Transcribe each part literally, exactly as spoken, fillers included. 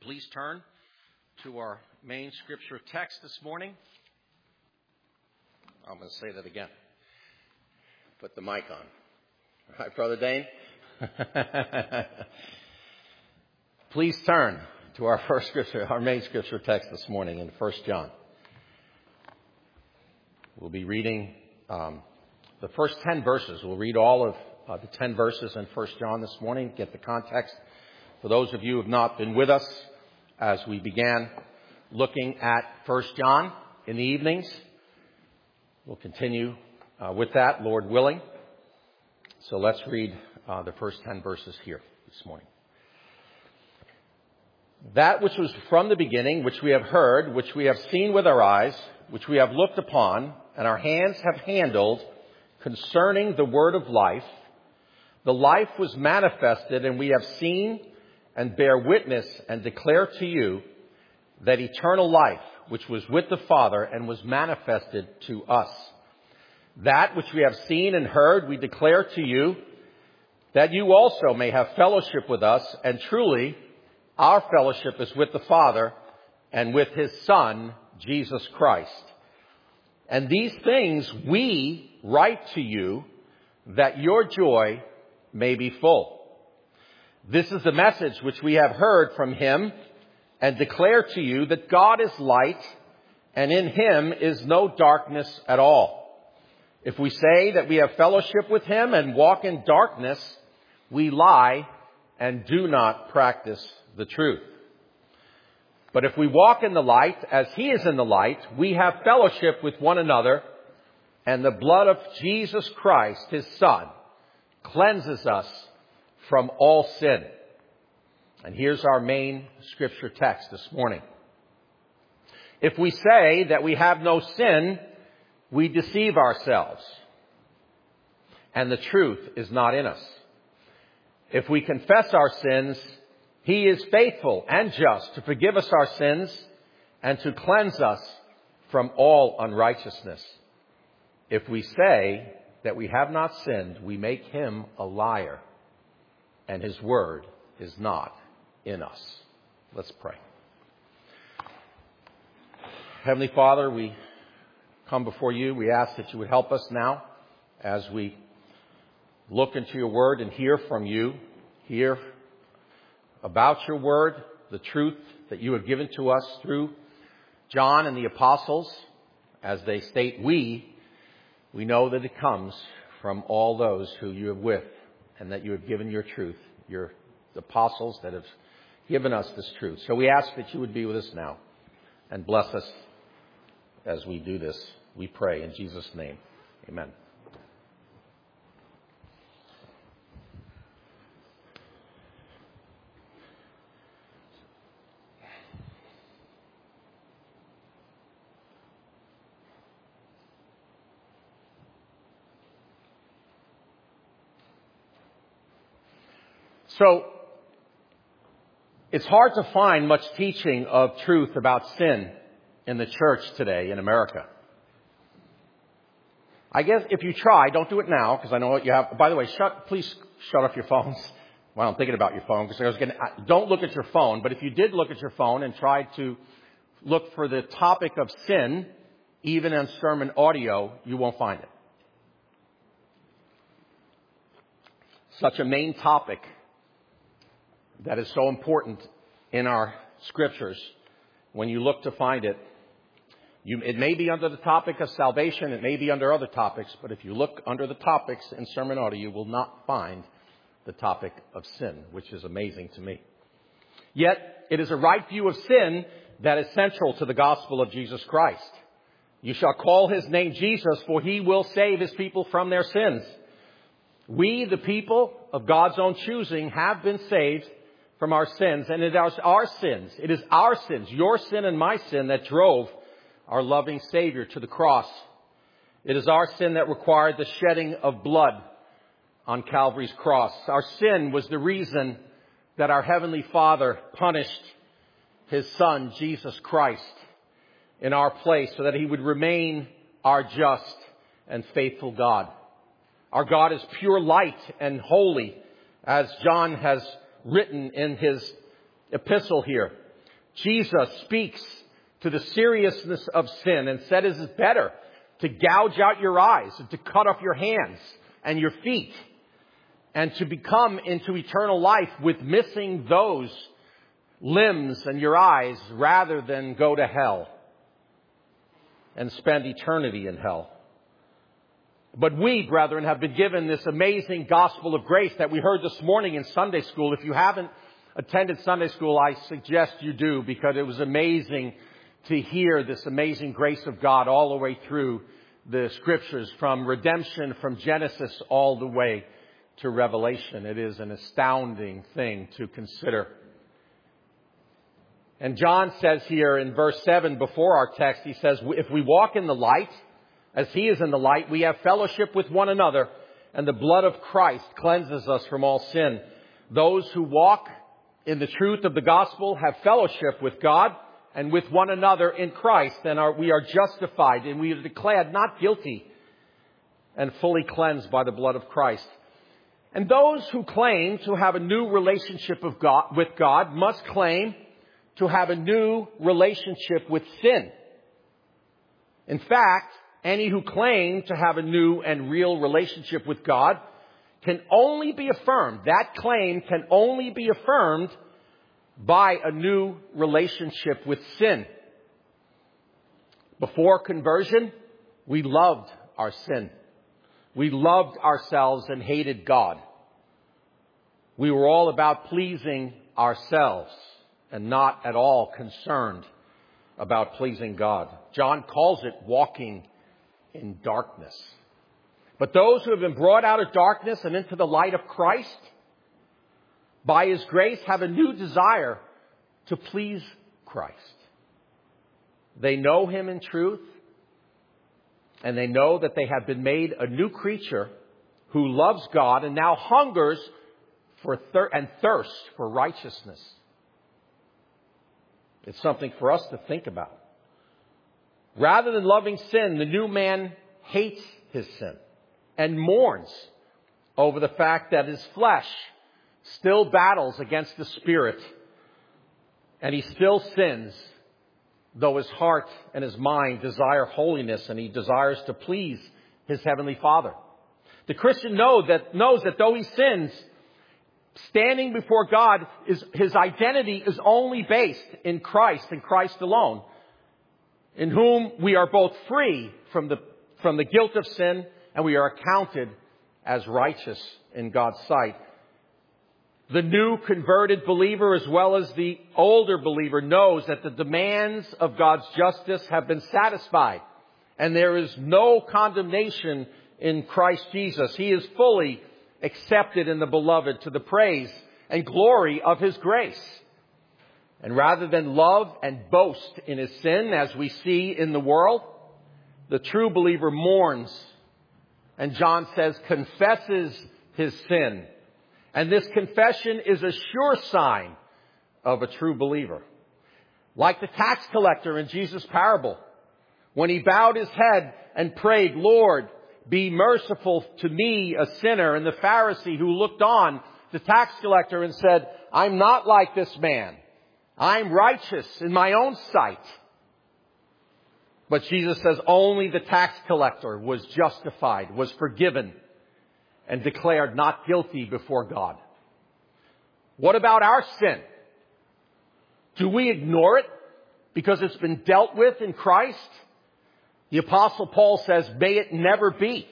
please turn to our main scripture text this morning. I'm going to say that again. Put the mic on. All right, Brother Dane? Please turn to our first scripture, our main scripture text this morning in First John. We'll be reading um, the first ten verses. We'll read all of uh, the ten verses in First John this morning, get the context. For those of you who have not been with us as we began looking at First John in the evenings, we'll continue uh, with that, Lord willing. So let's read uh, the first ten verses here this morning. That which was from the beginning, which we have heard, which we have seen with our eyes, which we have looked upon, and our hands have handled concerning the word of life, the life was manifested, and we have seen and bear witness and declare to you that eternal life, which was with the Father and was manifested to us. That which we have seen and heard, we declare to you, that you also may have fellowship with us, and truly our fellowship is with the Father and with His Son, Jesus Christ. And these things we write to you, that your joy may be full. This is the message which we have heard from Him and declare to you, that God is light, and in Him is no darkness at all. If we say that we have fellowship with Him and walk in darkness, we lie and do not practice the truth. But if we walk in the light as He is in the light, we have fellowship with one another, and the blood of Jesus Christ, His Son, cleanses us from all sin. And here's our main scripture text this morning. If we say that we have no sin, we deceive ourselves, and the truth is not in us. If we confess our sins, He is faithful and just to forgive us our sins and to cleanse us from all unrighteousness. If we say that we have not sinned, we make Him a liar, and His word is not in us. Let's pray. Heavenly Father, we come before you. We ask that you would help us now as we look into your word and hear from you, hear about your word, the truth that you have given to us through John and the apostles. As they state we, we know that it comes from all those who you have with, and that you have given your truth, your apostles that have given us this truth. So we ask that you would be with us now and bless us as we do this. We pray in Jesus' name. Amen. So, it's hard to find much teaching of truth about sin in the church today in America. I guess if you try, don't do it now, because I know what you have. By the way, shut, please shut off your phones. Well, I'm thinking about your phone, because I was going to, don't look at your phone, but if you did look at your phone and tried to look for the topic of sin, even in sermon audio, you won't find it. Such a main topic that is so important in our scriptures. When you look to find it, you, it may be under the topic of salvation, it may be under other topics, but if you look under the topics in sermon audio, you will not find the topic of sin, which is amazing to me. Yet, it is a right view of sin that is central to the gospel of Jesus Christ. You shall call His name Jesus, for He will save His people from their sins. We, the people of God's own choosing, have been saved from our sins, and it is our sins, it is our sins, your sin and my sin, that drove our loving Savior to the cross. It is our sin that required the shedding of blood on Calvary's cross. Our sin was the reason that our Heavenly Father punished His Son, Jesus Christ, in our place, so that He would remain our just and faithful God. Our God is pure light and holy, as John has written in his epistle here. Jesus speaks to the seriousness of sin and said it is better to gouge out your eyes and to cut off your hands and your feet and to become into eternal life with missing those limbs and your eyes rather than go to hell and spend eternity in hell. But we, brethren, have been given this amazing gospel of grace that we heard this morning in Sunday school. If you haven't attended Sunday school, I suggest you do, because it was amazing to hear this amazing grace of God all the way through the scriptures, from redemption, from Genesis all the way to Revelation. It is an astounding thing to consider. And John says here in verse seven before our text, he says, if we walk in the light, as he is in the light, we have fellowship with one another, and the blood of Christ cleanses us from all sin. Those who walk in the truth of the gospel have fellowship with God and with one another in Christ, and are, we are justified and we are declared not guilty and fully cleansed by the blood of Christ. And those who claim to have a new relationship of God, with God must claim to have a new relationship with sin. In fact, any who claim to have a new and real relationship with God can only be affirmed. That claim can only be affirmed by a new relationship with sin. Before conversion, we loved our sin. We loved ourselves and hated God. We were all about pleasing ourselves and not at all concerned about pleasing God. John calls it walking in darkness. But those who have been brought out of darkness and into the light of Christ, by His grace, have a new desire to please Christ. They know Him in truth, and they know that they have been made a new creature who loves God and now hungers for thir- and thirsts for righteousness. It's something for us to think about. Rather than loving sin, the new man hates his sin and mourns over the fact that his flesh still battles against the Spirit, and he still sins, though his heart and his mind desire holiness and he desires to please his Heavenly Father. The Christian know that, knows that though he sins, standing before God, is his identity is only based in Christ and Christ alone, in whom we are both free from the, from the guilt of sin, and we are accounted as righteous in God's sight. The new converted believer, as well as the older believer, knows that the demands of God's justice have been satisfied, and there is no condemnation in Christ Jesus. He is fully accepted in the beloved to the praise and glory of His grace. And rather than love and boast in his sin, as we see in the world, the true believer mourns, and John says confesses his sin. And this confession is a sure sign of a true believer. Like the tax collector in Jesus' parable, when he bowed his head and prayed, Lord, be merciful to me, a sinner. And the Pharisee who looked on the tax collector and said, I'm not like this man. I'm righteous in my own sight. But Jesus says only the tax collector was justified, was forgiven, and declared not guilty before God. What about our sin? Do we ignore it because it's been dealt with in Christ? The Apostle Paul says, may it never be.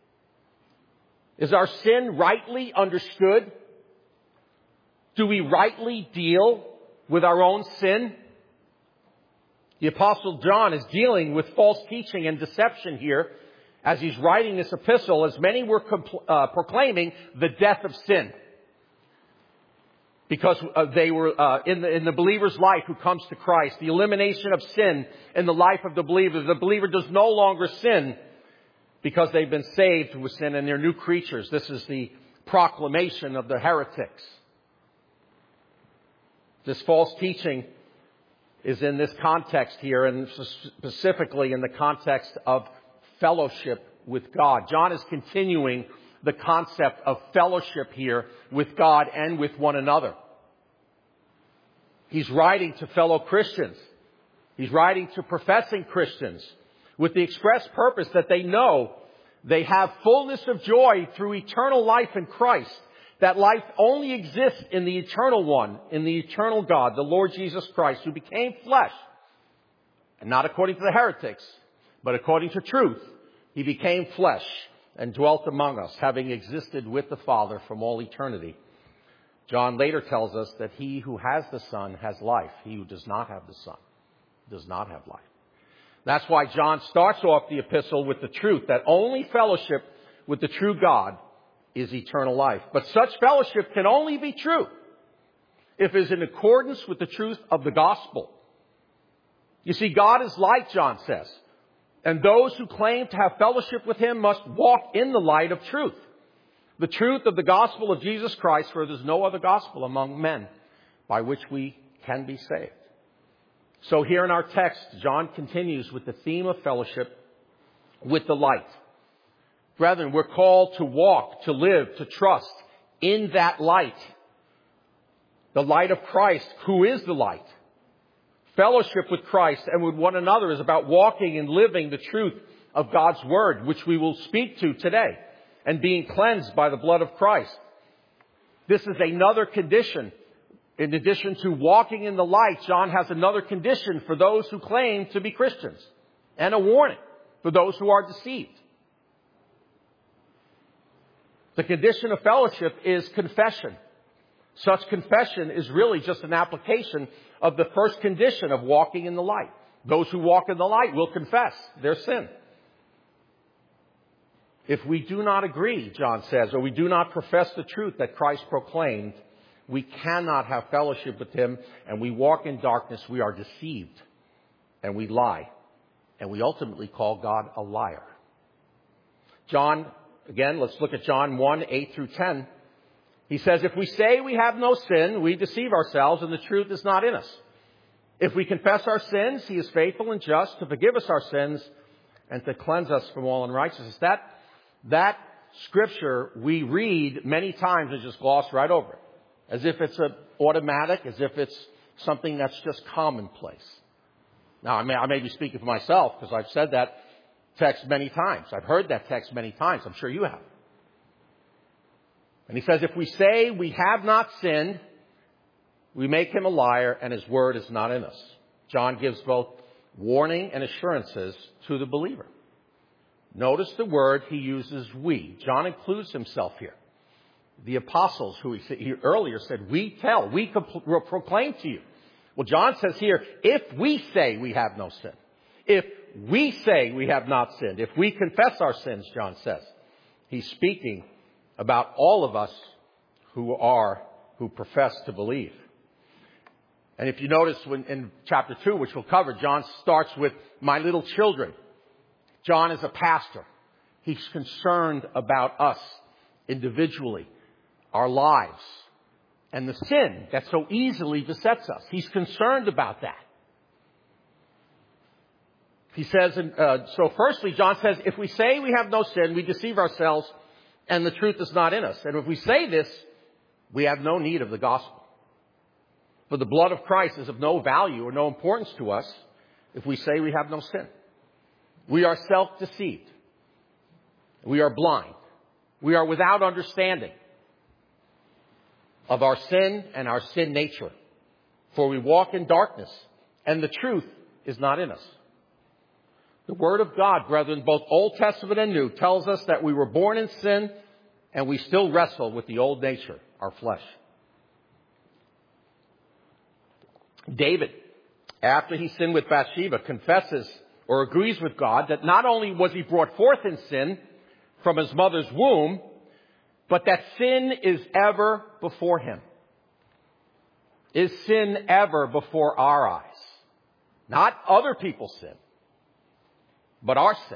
Is our sin rightly understood? Do we rightly deal with our own sin? The Apostle John is dealing with false teaching and deception here as he's writing this epistle, as many were compl- uh, proclaiming the death of sin. Because uh, they were uh, in, the, in the believer's life who comes to Christ, the elimination of sin in the life of the believer. The believer does no longer sin because they've been saved with sin and they're new creatures. This is the proclamation of the heretics. This false teaching is in this context here, and specifically in the context of fellowship with God. John is continuing the concept of fellowship here with God and with one another. He's writing to fellow Christians. He's writing to professing Christians with the express purpose that they know they have fullness of joy through eternal life in Christ. That life only exists in the eternal one, in the eternal God, the Lord Jesus Christ, who became flesh. And not according to the heretics, but according to truth. He became flesh and dwelt among us, having existed with the Father from all eternity. John later tells us that he who has the Son has life. He who does not have the Son does not have life. That's why John starts off the epistle with the truth that only fellowship with the true God is eternal life. But such fellowship can only be true if it is in accordance with the truth of the gospel. You see, God is light, John says, and those who claim to have fellowship with him must walk in the light of truth. The truth of the gospel of Jesus Christ, for there's no other gospel among men by which we can be saved. So here in our text, John continues with the theme of fellowship with the light. Brethren, we're called to walk, to live, to trust in that light. The light of Christ, who is the light. Fellowship with Christ and with one another is about walking and living the truth of God's Word, which we will speak to today, and being cleansed by the blood of Christ. This is another condition. In addition to walking in the light, John has another condition for those who claim to be Christians, and a warning for those who are deceived. The condition of fellowship is confession. Such confession is really just an application of the first condition of walking in the light. Those who walk in the light will confess their sin. If we do not agree, John says, or we do not profess the truth that Christ proclaimed, we cannot have fellowship with him, and we walk in darkness. We are deceived, and we lie, and we ultimately call God a liar. John, again, let's look at John one, eight through ten. He says, if we say we have no sin, we deceive ourselves, and the truth is not in us. If we confess our sins, he is faithful and just to forgive us our sins and to cleanse us from all unrighteousness. That, that scripture we read many times and just gloss right over it. As if it's a automatic, as if it's something that's just commonplace. Now, I may, I may be speaking for myself because I've said that text many times. I've heard that text many times. I'm sure you have. And he says, if we say we have not sinned, we make him a liar and his word is not in us. John gives both warning and assurances to the believer. Notice the word he uses, we. John includes himself here. The apostles who he, he earlier said, we tell, we compl- proclaim to you. Well, John says here, if we say we have no sin, if we say we have not sinned, if we confess our sins, John says, he's speaking about all of us who are, who profess to believe. And if you notice when, in chapter two, which we'll cover, John starts with my little children. John is a pastor. He's concerned about us individually, our lives, and the sin that so easily besets us. He's concerned about that. He says, uh, so firstly, John says, if we say we have no sin, we deceive ourselves and the truth is not in us. And if we say this, we have no need of the gospel. For the blood of Christ is of no value or no importance to us if we say we have no sin. We are self-deceived. We are blind. We are without understanding of our sin and our sin nature. For we walk in darkness, and the truth is not in us. The Word of God, brethren, both Old Testament and New, tells us that we were born in sin, and we still wrestle with the old nature, our flesh. David, after he sinned with Bathsheba, confesses or agrees with God that not only was he brought forth in sin from his mother's womb, but that sin is ever before him. Is sin ever before our eyes? Not other people's sin, but our sin.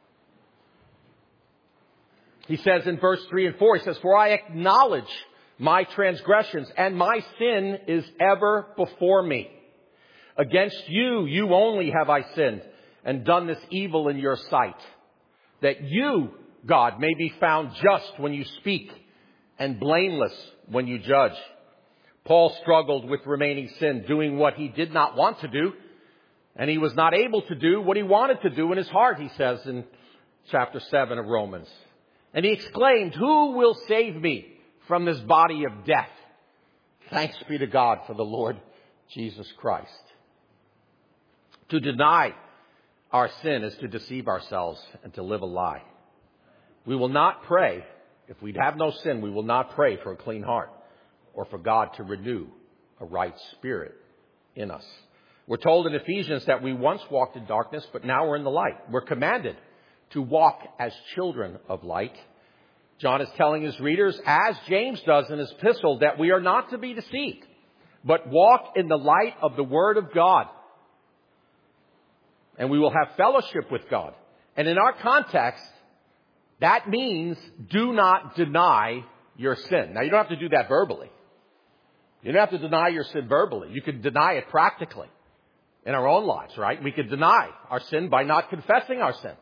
He says in verse three and four, he says, for I acknowledge my transgressions, and my sin is ever before me. Against you, you only have I sinned, and done this evil in your sight, that you, God, may be found just when you speak and blameless when you judge. Paul struggled with remaining sin, doing what he did not want to do, and he was not able to do what he wanted to do in his heart, he says in chapter seven of Romans. And he exclaimed, "Who will save me from this body of death? Thanks be to God for the Lord Jesus Christ." To deny our sin is to deceive ourselves and to live a lie. We will not pray, if we have no sin, we will not pray for a clean heart or for God to renew a right spirit in us. We're told in Ephesians that we once walked in darkness, but now we're in the light. We're commanded to walk as children of light. John is telling his readers, as James does in his epistle, that we are not to be deceived, but walk in the light of the Word of God. And we will have fellowship with God. And in our context, that means do not deny your sin. Now, you don't have to do that verbally. You don't have to deny your sin verbally. You can deny it practically in our own lives, right? We can deny our sin by not confessing our sin.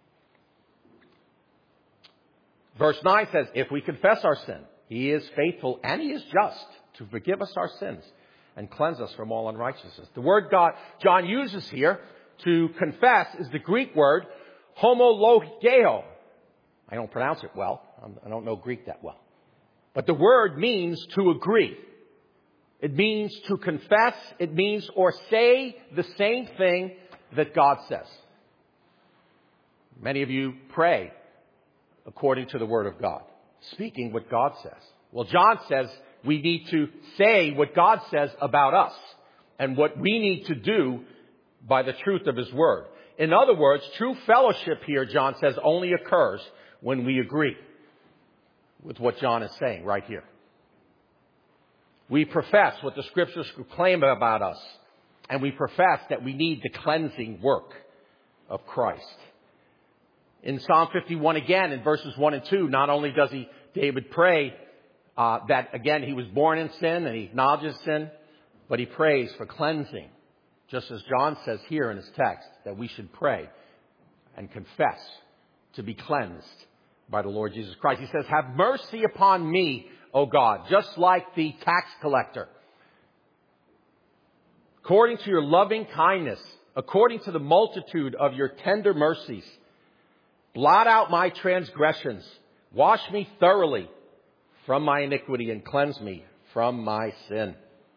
Verse nine says, if we confess our sin, He is faithful and He is just to forgive us our sins and cleanse us from all unrighteousness. The word God John uses here to confess is the Greek word homologeo. I don't pronounce it well. I don't know Greek that well. But the word means to agree. It means to confess. It means or say the same thing that God says. Many of you pray according to the Word of God, speaking what God says. Well, John says we need to say what God says about us and what we need to do by the truth of His Word. In other words, true fellowship here, John says, only occurs when we agree with what John is saying right here. We profess what the Scriptures proclaim about us, and we profess that we need the cleansing work of Christ. In Psalm fifty-one again, in verses one and two, not only does he, David pray uh, that, again, he was born in sin and he acknowledges sin, but he prays for cleansing. Just as John says here in his text, that we should pray and confess to be cleansed by the Lord Jesus Christ. He says, have mercy upon me, O God, just like the tax collector. According to your loving kindness, according to the multitude of your tender mercies, blot out my transgressions. Wash me thoroughly from my iniquity and cleanse me from my sin.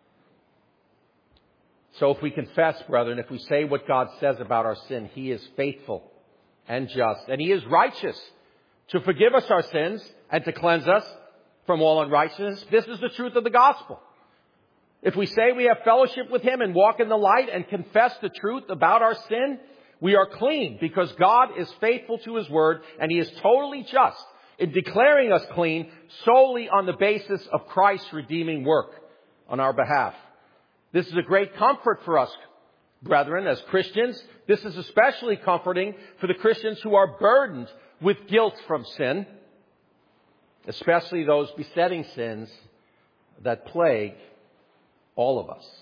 So if we confess, brethren, if we say what God says about our sin, He is faithful and just, and He is righteous to forgive us our sins and to cleanse us from all unrighteousness. This is the truth of the gospel. If we say we have fellowship with Him and walk in the light and confess the truth about our sin, we are clean because God is faithful to His word and He is totally just in declaring us clean solely on the basis of Christ's redeeming work on our behalf. This is a great comfort for us, brethren, as Christians. This is especially comforting for the Christians who are burdened with guilt from sin, especially those besetting sins that plague all of us.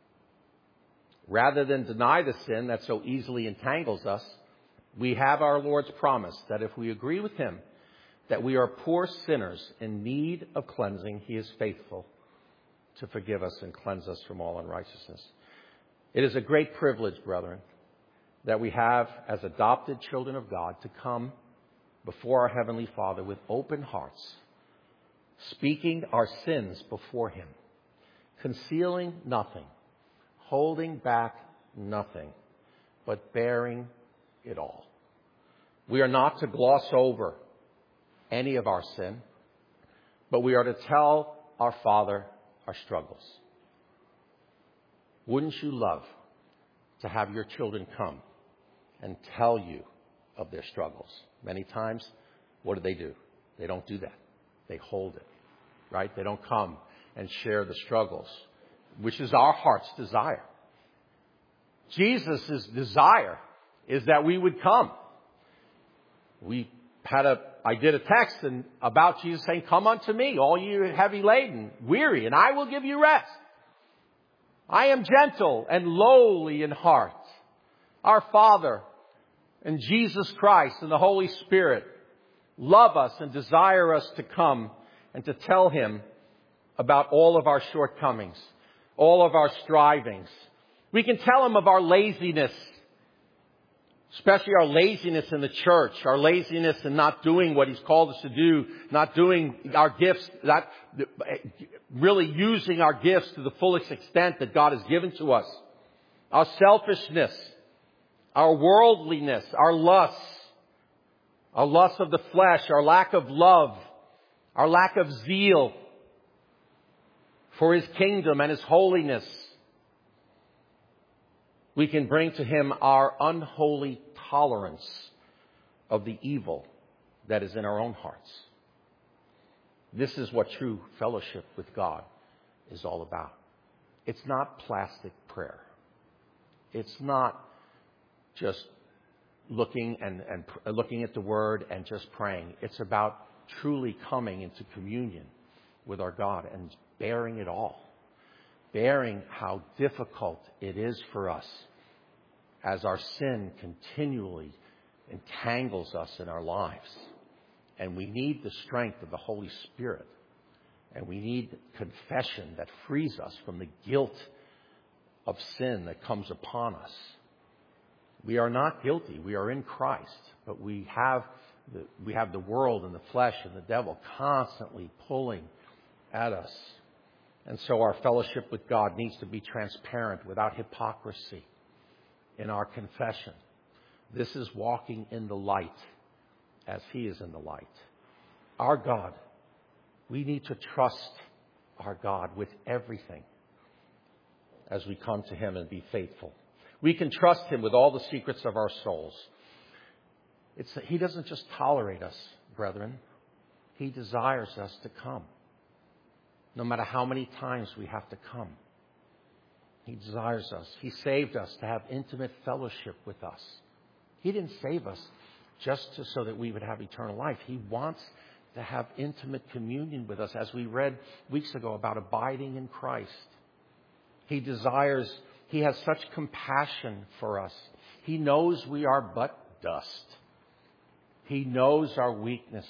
Rather than deny the sin that so easily entangles us, we have our Lord's promise that if we agree with Him that we are poor sinners in need of cleansing, He is faithful to forgive us and cleanse us from all unrighteousness. It is a great privilege, brethren, that we have as adopted children of God to come before our Heavenly Father with open hearts, speaking our sins before Him, concealing nothing, holding back nothing, but bearing it all. We are not to gloss over any of our sin, but we are to tell our Father our struggles. Wouldn't you love to have your children come and tell you of their struggles? Many times, what do they do? They don't do that. They hold it, right? They don't come and share the struggles, which is our heart's desire. Jesus' desire is that we would come. We had a, I did a text and about Jesus saying, come unto me, all you heavy laden, weary, and I will give you rest. I am gentle and lowly in heart. Our Father and Jesus Christ and the Holy Spirit love us and desire us to come and to tell Him about all of our shortcomings, all of our strivings. We can tell Him of our laziness, especially our laziness in the church, our laziness in not doing what He's called us to do, not doing our gifts, not really using our gifts to the fullest extent that God has given to us. Our selfishness, our worldliness, our lusts, our lust of the flesh, our lack of love, our lack of zeal for His kingdom and His holiness. We can bring to Him our unholy tolerance of the evil that is in our own hearts. This is what true fellowship with God is all about. It's not plastic prayer. It's not just looking and, and looking at the Word and just praying. It's about truly coming into communion with our God and bearing it all. Bearing how difficult it is for us as our sin continually entangles us in our lives. And we need the strength of the Holy Spirit. And we need confession that frees us from the guilt of sin that comes upon us. We are not guilty. We are in Christ. But we have the, we have the world and the flesh and the devil constantly pulling at us. And so our fellowship with God needs to be transparent, without hypocrisy in our confession. This is walking in the light as He is in the light. Our God, we need to trust our God with everything as we come to Him and be faithful. We can trust Him with all the secrets of our souls. It's, He doesn't just tolerate us, brethren. He desires us to come. No matter how many times we have to come. He desires us. He saved us to have intimate fellowship with us. He didn't save us just to, so that we would have eternal life. He wants to have intimate communion with us, as we read weeks ago about abiding in Christ. He desires, He has such compassion for us. He knows we are but dust. He knows our weaknesses.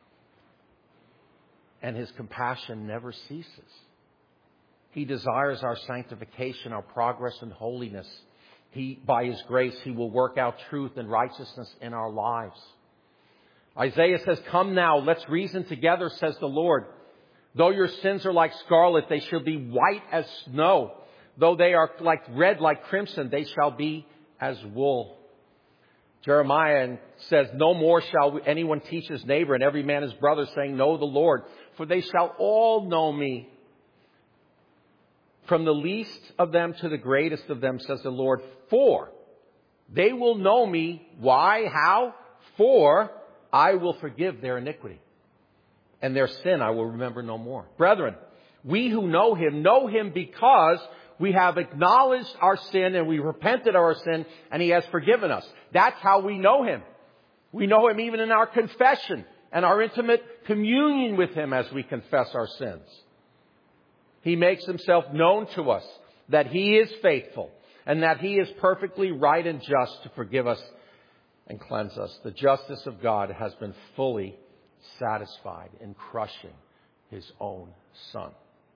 And His compassion never ceases. He desires our sanctification, our progress in holiness. He, by His grace, He will work out truth and righteousness in our lives. Isaiah says, "Come now, let's reason together, says the Lord. Though your sins are like scarlet, they shall be white as snow. Though they are like red, like crimson, they shall be as wool." Jeremiah says, "No more shall anyone teach his neighbor and every man his brother, saying, Know the Lord. For they shall all know me. From the least of them to the greatest of them, says the Lord. For they will know me." Why? How? "For I will forgive their iniquity. And their sin I will remember no more." Brethren, we who know Him, know Him because we have acknowledged our sin and we repented of our sin and He has forgiven us. That's how we know Him. We know Him even in our confession and our intimate communion with Him as we confess our sins. He makes Himself known to us that He is faithful and that He is perfectly right and just to forgive us and cleanse us. The justice of God has been fully satisfied in crushing His own Son.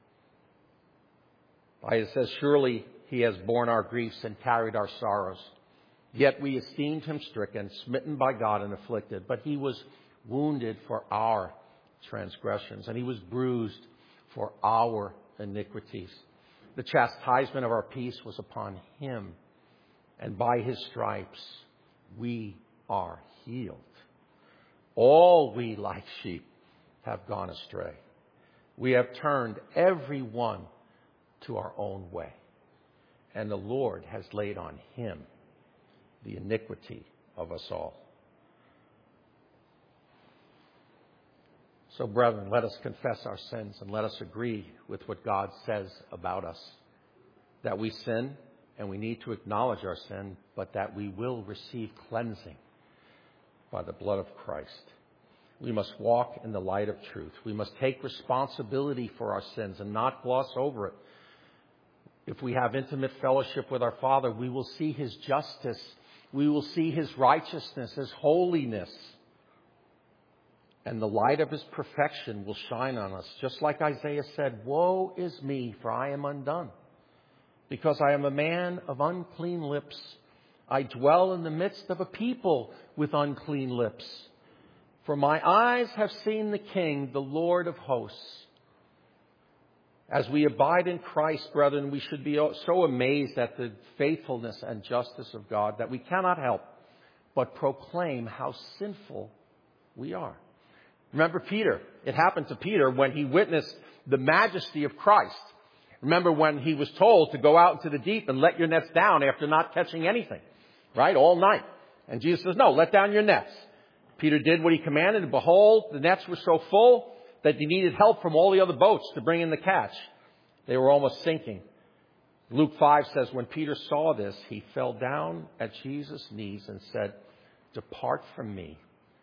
It says, "Surely He has borne our griefs and carried our sorrows. Yet we esteemed Him stricken, smitten by God and afflicted. But He was wounded for our transgressions, and He was bruised for our iniquities. The chastisement of our peace was upon Him, and by His stripes we are healed. All we like sheep have gone astray. We have turned every one to our own way, and the Lord has laid on Him the iniquity of us all." So, brethren, let us confess our sins and let us agree with what God says about us. That we sin and we need to acknowledge our sin, but that we will receive cleansing by the blood of Christ. We must walk in the light of truth. We must take responsibility for our sins and not gloss over it. If we have intimate fellowship with our Father, we will see His justice. We will see His righteousness, His holiness. And the light of his perfection will shine on us. Just like Isaiah said, woe is me, for I am undone. Because I am a man of unclean lips. I dwell in the midst of a people with unclean lips. For my eyes have seen the King, the Lord of hosts. As we abide in Christ, brethren, we should be so amazed at the faithfulness and justice of God that we cannot help but proclaim how sinful we are. Remember Peter. It happened to Peter when he witnessed the majesty of Christ. Remember when he was told to go out into the deep and let your nets down after not catching anything, right? All night. And Jesus says, no, let down your nets. Peter did what he commanded, and behold, the nets were so full that they needed help from all the other boats to bring in the catch. They were almost sinking. Luke five says, when Peter saw this, he fell down at Jesus' knees and said, depart from me.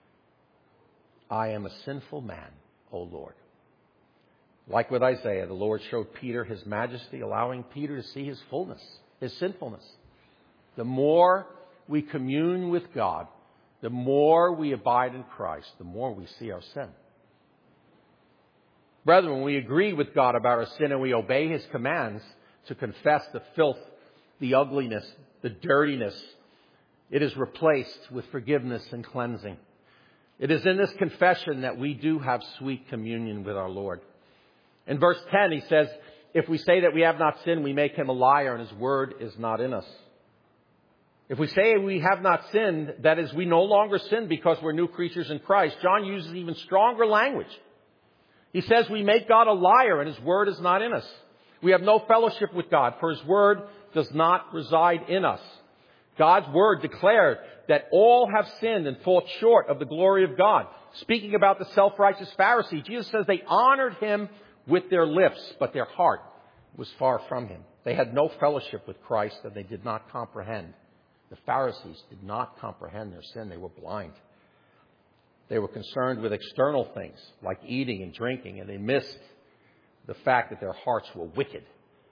I am a sinful man, O Lord. Like with Isaiah, the Lord showed Peter his majesty, allowing Peter to see his fullness, his sinfulness. The more we commune with God, the more we abide in Christ, the more we see our sin. Brethren, when we agree with God about our sin and we obey his commands to confess the filth, the ugliness, the dirtiness, it is replaced with forgiveness and cleansing. It is in this confession that we do have sweet communion with our Lord. In verse ten, he says, if we say that we have not sinned, we make him a liar and his word is not in us. If we say we have not sinned, that is, we no longer sin because we're new creatures in Christ. John uses even stronger language. He says we make God a liar and his word is not in us. We have no fellowship with God, for his word does not reside in us. God's word declared that all have sinned and fall short of the glory of God. Speaking about the self-righteous Pharisee, Jesus says they honored him with their lips, but their heart was far from him. They had no fellowship with Christ and they did not comprehend. The Pharisees did not comprehend their sin. They were blind. They were concerned with external things like eating and drinking, and they missed the fact that their hearts were wicked.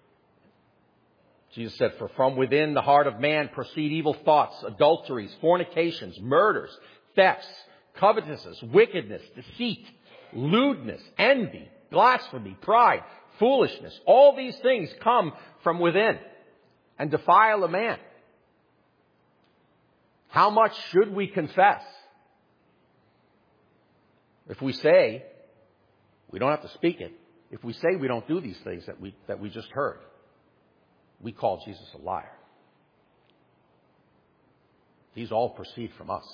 Jesus said, for from within the heart of man proceed evil thoughts, adulteries, fornications, murders, thefts, covetousness, wickedness, deceit, lewdness, envy, blasphemy, pride, foolishness. All these things come from within and defile a man. How much should we confess? If we say, we don't have to speak it. If we say we don't do these things that we, that we just heard, we call Jesus a liar. These all proceed from us.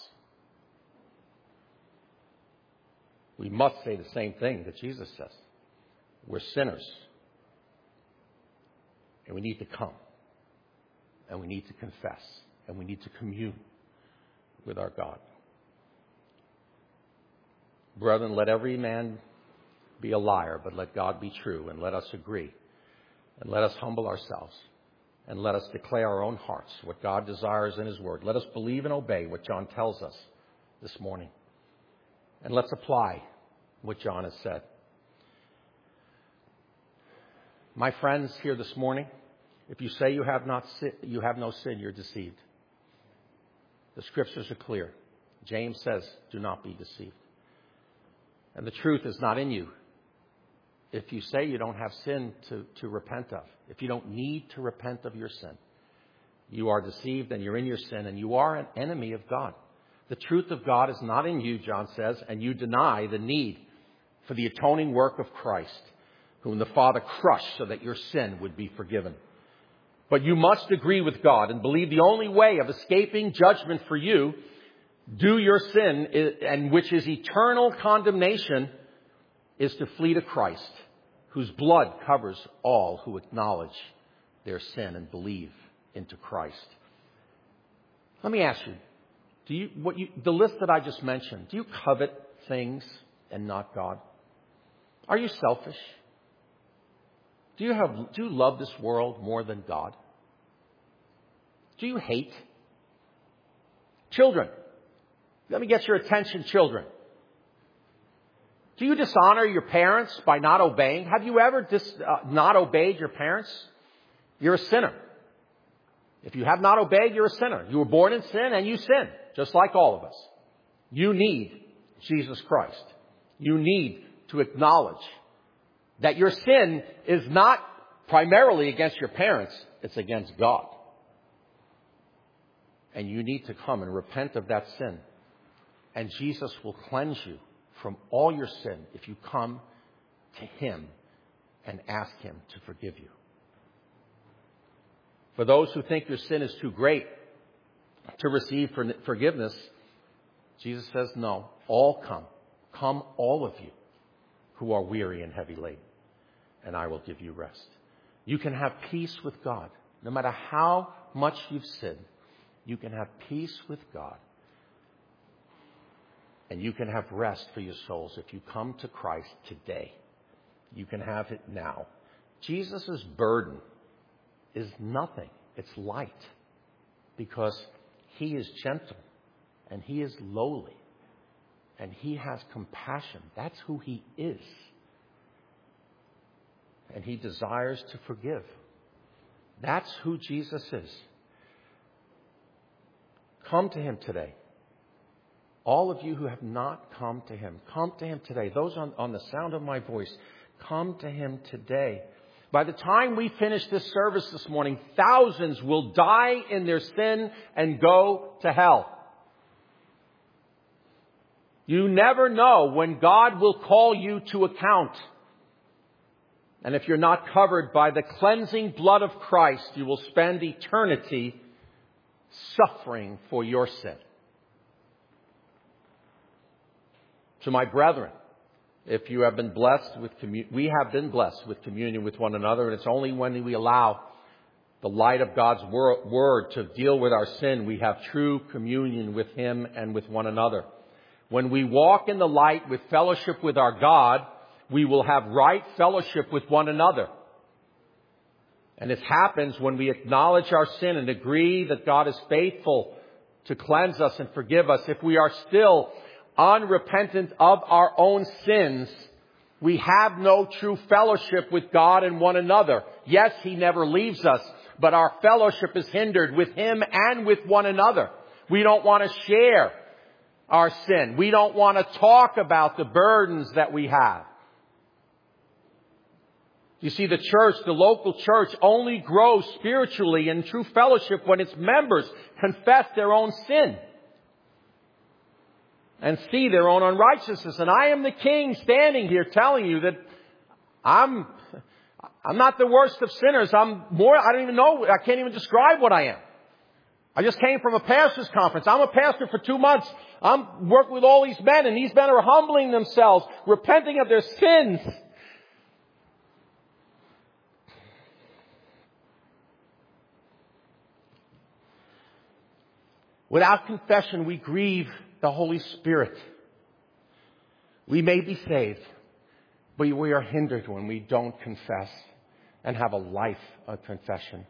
We must say the same thing that Jesus says. We're sinners. And we need to come. And we need to confess. And we need to commune with our God. Brethren, let every man be a liar, but let God be true, and let us agree. And let us humble ourselves. And let us declare our own hearts what God desires in his word. Let us believe and obey what John tells us this morning. And let's apply what John has said. My friends here this morning, if you say you have not sin, you have no sin, you're deceived. The scriptures are clear. James says, do not be deceived. And the truth is not in you. If you say you don't have sin to, to repent of, if you don't need to repent of your sin, you are deceived and you're in your sin and you are an enemy of God. The truth of God is not in you, John says, and you deny the need for the atoning work of Christ, whom the Father crushed so that your sin would be forgiven. But you must agree with God and believe the only way of escaping judgment for you, due your sin, and which is eternal condemnation, is to flee to Christ, whose blood covers all who acknowledge their sin and believe into Christ. Let me ask you, do you, what you, the list that I just mentioned, do you covet things and not God? Are you selfish? Do you have, do you love this world more than God? Do you hate? Children, let me get your attention, children. Do you dishonor your parents by not obeying? Have you ever dis, uh, not obeyed your parents? You're a sinner. If you have not obeyed, you're a sinner. You were born in sin and you sin, just like all of us. You need Jesus Christ. You need to acknowledge that your sin is not primarily against your parents, it's against God. And you need to come and repent of that sin. And Jesus will cleanse you from all your sin if you come to Him and ask Him to forgive you. For those who think your sin is too great to receive forgiveness, Jesus says, no, all come. Come, all of you who are weary and heavy laden, and I will give you rest. You can have peace with God. No matter how much you've sinned, you can have peace with God. And you can have rest for your souls if you come to Christ today. You can have it now. Jesus' burden is nothing. It's light. Because He is gentle and He is lowly and He has compassion. That's who He is. And He desires to forgive. That's who Jesus is. Come to Him today. All of you who have not come to Him, come to Him today. Those on, on the sound of my voice, come to Him today. By the time we finish this service this morning, thousands will die in their sin and go to hell. You never know when God will call you to account. And if you're not covered by the cleansing blood of Christ, you will spend eternity suffering for your sin. To my brethren, if you have been blessed with communion, we have been blessed with communion with one another, and it's only when we allow the light of God's word to deal with our sin, we have true communion with Him and with one another. When we walk in the light with fellowship with our God, we will have right fellowship with one another. And it happens when we acknowledge our sin and agree that God is faithful to cleanse us and forgive us. If we are still unrepentant of our own sins, we have no true fellowship with God and one another. Yes, He never leaves us, but our fellowship is hindered with Him and with one another. We don't want to share our sin. We don't want to talk about the burdens that we have. You see, the church, the local church, only grows spiritually in true fellowship when its members confess their own sin and see their own unrighteousness. And I am the king standing here telling you that I'm, I'm not the worst of sinners. I'm more, I don't even know, I can't even describe what I am. I just came from a pastor's conference. I'm a pastor for two months. I'm working with all these men, and these men are humbling themselves, repenting of their sins. Without confession, we grieve the Holy Spirit. We may be saved, but we are hindered when we don't confess and have a life of confession.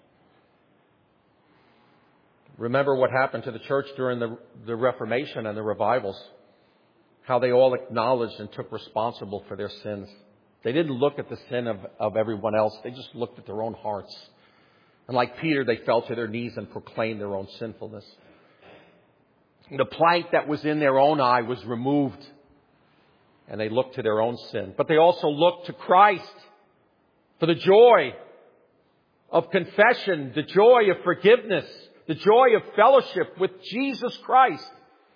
Remember what happened to the church during the, the Reformation and the revivals. How they all acknowledged and took responsible for their sins. They didn't look at the sin of, of everyone else. They just looked at their own hearts. And like Peter, they fell to their knees and proclaimed their own sinfulness. The plank that was in their own eye was removed. And they looked to their own sin. But they also looked to Christ for the joy of confession, the joy of forgiveness, the joy of fellowship with Jesus Christ.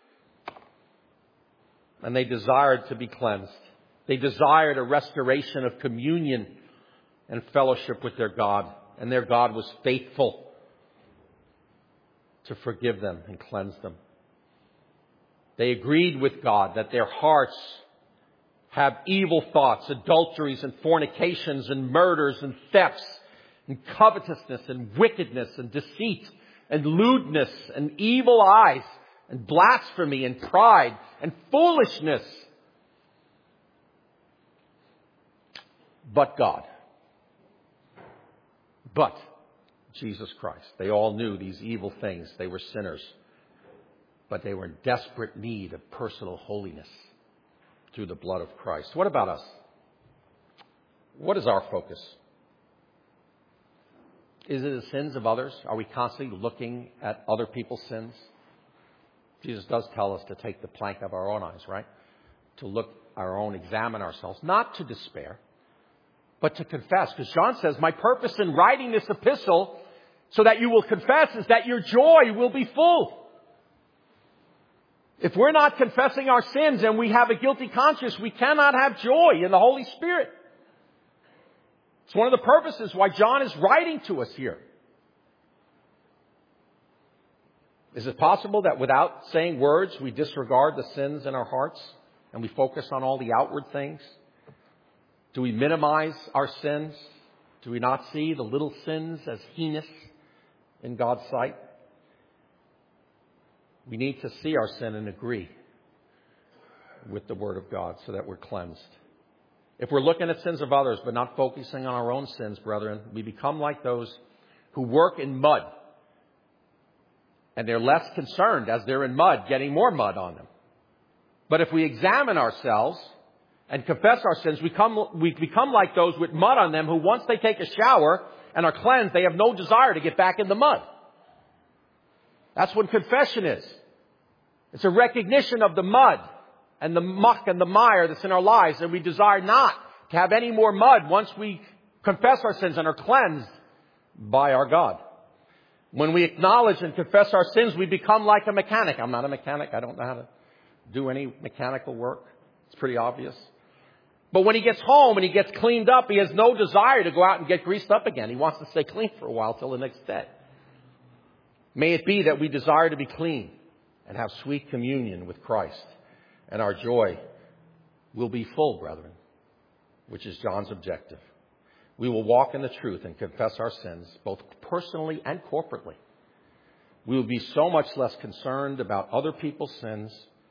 And they desired to be cleansed. They desired a restoration of communion and fellowship with their God. And their God was faithful to forgive them and cleanse them. They agreed with God that their hearts have evil thoughts, adulteries and fornications and murders and thefts and covetousness and wickedness and deceit and lewdness and evil eyes and blasphemy and pride and foolishness. But God. But Jesus Christ. They all knew these evil things. They were sinners. But they were in desperate need of personal holiness through the blood of Christ. What about us? What is our focus? Is it the sins of others? Are we constantly looking at other people's sins? Jesus does tell us to take the plank of our own eyes, right? To look our own, examine ourselves, not to despair, but to confess. Because John says, my purpose in writing this epistle so that you will confess is that your joy will be full. If we're not confessing our sins and we have a guilty conscience, we cannot have joy in the Holy Spirit. It's one of the purposes why John is writing to us here. Is it possible that without saying words, we disregard the sins in our hearts and we focus on all the outward things? Do we minimize our sins? Do we not see the little sins as heinous in God's sight? We need to see our sin and agree with the Word of God so that we're cleansed. If we're looking at sins of others but not focusing on our own sins, brethren, we become like those who work in mud. And they're less concerned as they're in mud, getting more mud on them. But if we examine ourselves and confess our sins, we become, we become like those with mud on them who once they take a shower and are cleansed, they have no desire to get back in the mud. That's what confession is. It's a recognition of the mud and the muck and the mire that's in our lives, and we desire not to have any more mud once we confess our sins and are cleansed by our God. When we acknowledge and confess our sins, we become like a mechanic. I'm not a mechanic. I don't know how to do any mechanical work. It's pretty obvious. But when he gets home and he gets cleaned up, he has no desire to go out and get greased up again. He wants to stay clean for a while till the next day. May it be that we desire to be clean and have sweet communion with Christ, and our joy will be full, brethren, which is John's objective. We will walk in the truth and confess our sins, both personally and corporately. We will be so much less concerned about other people's sins,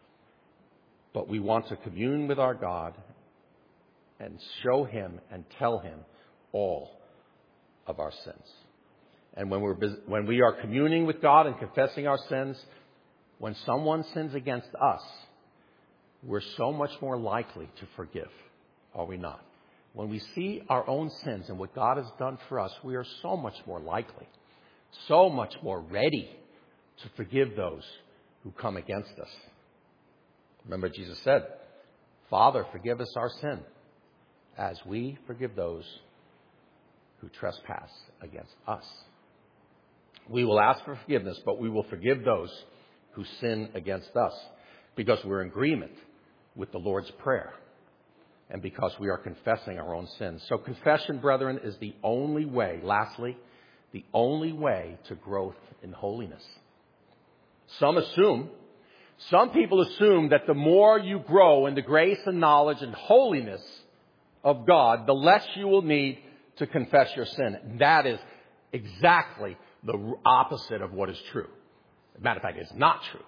but we want to commune with our God and show Him and tell Him all of our sins. And when we're busy, when we are communing with God and confessing our sins, when someone sins against us, we're so much more likely to forgive, are we not? When we see our own sins and what God has done for us, we are so much more likely, so much more ready to forgive those who come against us. Remember, Jesus said, Father, forgive us our sin, as we forgive those who trespass against us. We will ask for forgiveness, but we will forgive those who sin against us, because we're in agreement with the Lord's Prayer and because we are confessing our own sins. So confession, brethren, is the only way, lastly, the only way to growth in holiness. Some assume, some people assume that the more you grow in the grace and knowledge and holiness of God, the less you will need to confess your sin. That is exactly the opposite of what is true. As a matter of fact, it's not true.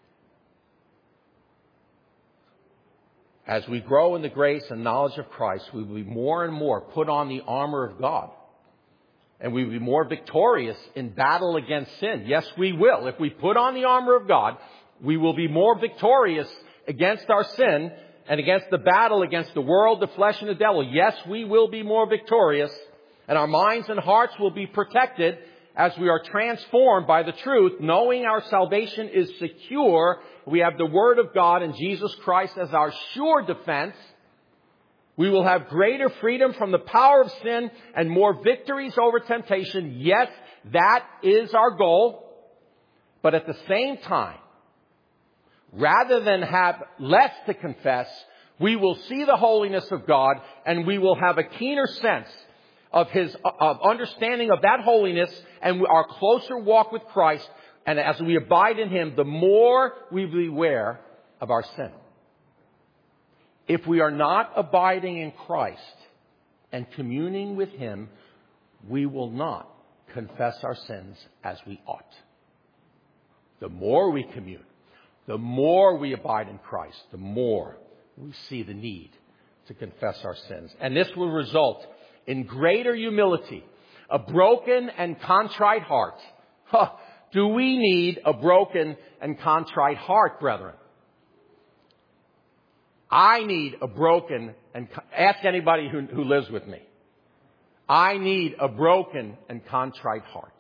As we grow in the grace and knowledge of Christ, we will be more and more put on the armor of God. And we will be more victorious in battle against sin. Yes, we will. If we put on the armor of God, we will be more victorious against our sin and against the battle against the world, the flesh, and the devil. Yes, we will be more victorious, and our minds and hearts will be protected as we are transformed by the truth, knowing our salvation is secure. We have the Word of God and Jesus Christ as our sure defense. We will have greater freedom from the power of sin and more victories over temptation. Yes, that is our goal. But at the same time, rather than have less to confess, we will see the holiness of God, and we will have a keener sense of His of understanding of that holiness and our closer walk with Christ. And as we abide in Him, the more we beware of our sin. If we are not abiding in Christ and communing with Him, we will not confess our sins as we ought. The more we commune, the more we abide in Christ, the more we see the need to confess our sins. And this will result in greater humility, a broken and contrite heart. Huh. Do we need a broken and contrite heart, brethren? I need a broken and... Ask anybody who, who lives with me. I need a broken and contrite heart.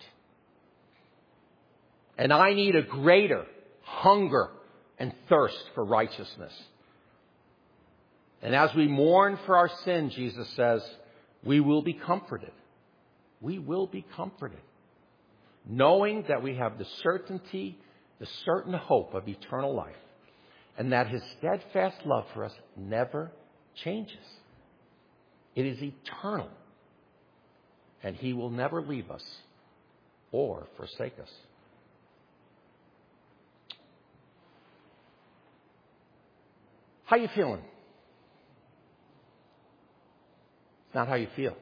And I need a greater hunger and thirst for righteousness. And as we mourn for our sin, Jesus says, we will be comforted. We will be comforted, knowing that we have the certainty, the certain hope of eternal life, and that his steadfast love for us never changes. It is eternal, and he will never leave us or forsake us. How you feeling? It's not how you feel.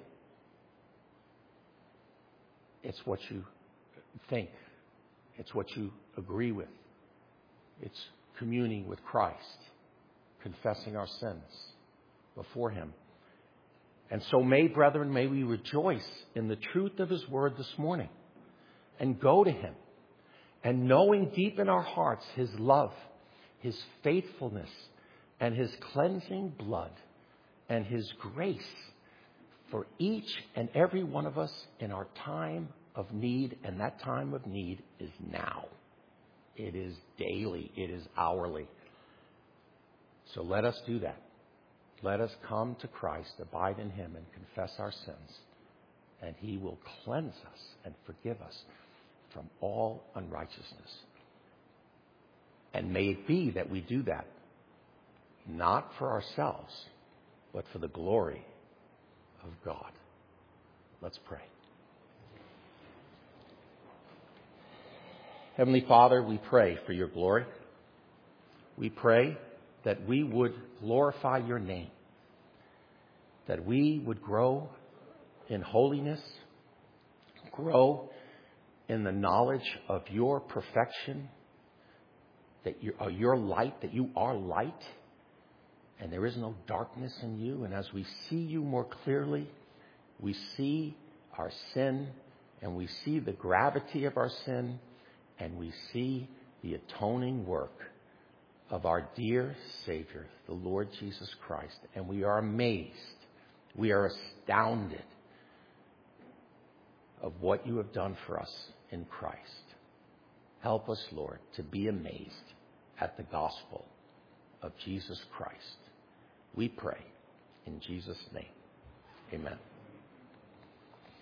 It's what you think. It's what you agree with. It's communing with Christ, confessing our sins before him. And so may, brethren, may we rejoice in the truth of his word this morning and go to him, and knowing deep in our hearts his love, his faithfulness, and his cleansing blood, and his grace for each and every one of us in our time of need. And that time of need is now. It is daily. It is hourly. So let us do that. Let us come to Christ, abide in him, and confess our sins. And he will cleanse us and forgive us from all unrighteousness. And may it be that we do that, not for ourselves, but for the glory of God. Let's pray. Heavenly Father, we pray for your glory. We pray that we would glorify your name, that we would grow in holiness, grow in the knowledge of your perfection, that you are your light, that you are light, and there is no darkness in you. And as we see you more clearly, we see our sin, and we see the gravity of our sin, and we see the atoning work of our dear Savior, the Lord Jesus Christ. And we are amazed, we are astounded of what you have done for us in Christ. Help us, Lord, to be amazed at the gospel of Jesus Christ. We pray in Jesus' name. Amen.